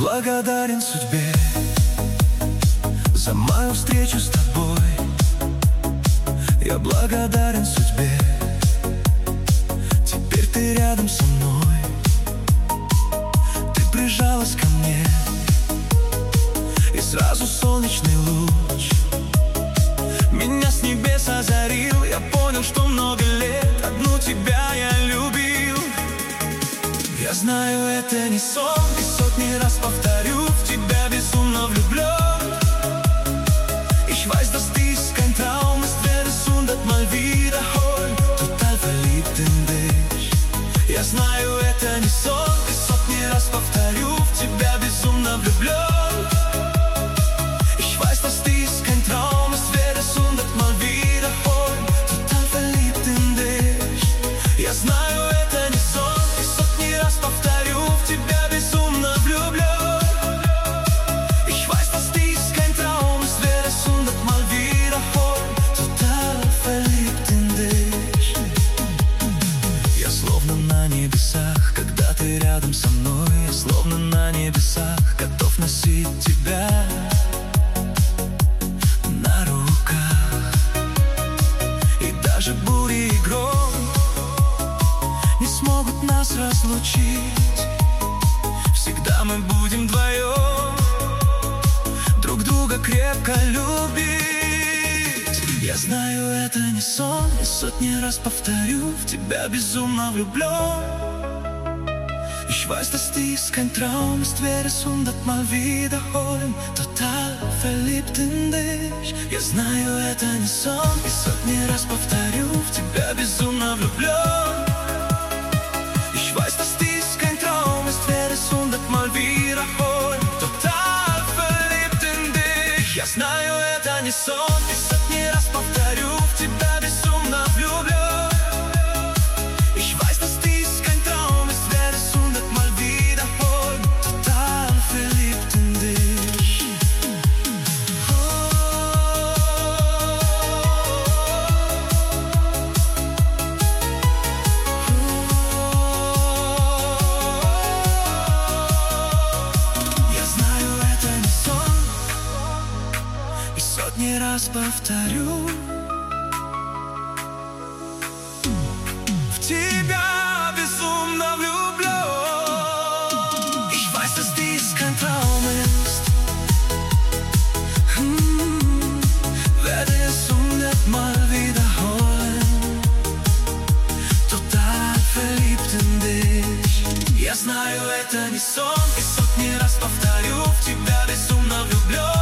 благодарен судьбе за мою встречу с тобой. Я благодарен судьбе, теперь ты рядом со мной. Ты прижалась ко мне, и сразу солнечный луч меня с небес озарил. Я понял, что много лет одну тебя я любил. Я знаю, это не сон, и сотни раз повторю, в тебя безумно влюблен. Ich weiß, dass dies kein Traum ist, werde es 100-mal wiederholen. Total verliebt in dich. Я знаю, это не сон, и сотни раз повторю, в тебя безумно влюблен. Ich weiß, dass dies kein Traum ist, werde es 100-mal wiederholen. Total verliebt in dich. Я знаю, это не сон, и сотни раз повторю, в тебя безумно влюблен. Ich weiß, dass dies kein Traum ist, werde es 100-mal wiederholen. Total verliebt in dich. Я словно на небесах, когда ты рядом со мной. Я словно на небесах, готов носить тебя на руках. И даже бури и гром не смогут нас разлучить. Всегда мы будем вдвоем друг друга крепко любить. Я знаю, это не сон, и сотни раз повторю, в тебя безумно влюблен. Ich weiß, dass dies kein Traum ist, werde es 100-mal wiederholen. Total verliebt in dich. Я знаю, это не сон, и сотни раз повторю, в тебя безумно влюблен. Ich weiß, dass dies kein Traum ist, werde es 100-mal wiederholen. Total verliebt in dich. Я знаю, это не сон, и сотни раз повторю, в тебя безумно влюблен. Ich weiß, dass dies kein Traum ist, werde es 100-mal wiederholen. Total verliebt in dich. Я знаю, это не сон, и сотни раз повторю, в тебя безумно влюблен. Ich weiß, dass dies kein Traum ist, werde es 100-mal wiederholen. Total verliebt in dich. Я знаю, это не сон, и сотни раз повторю, в тебя безумно влюблен.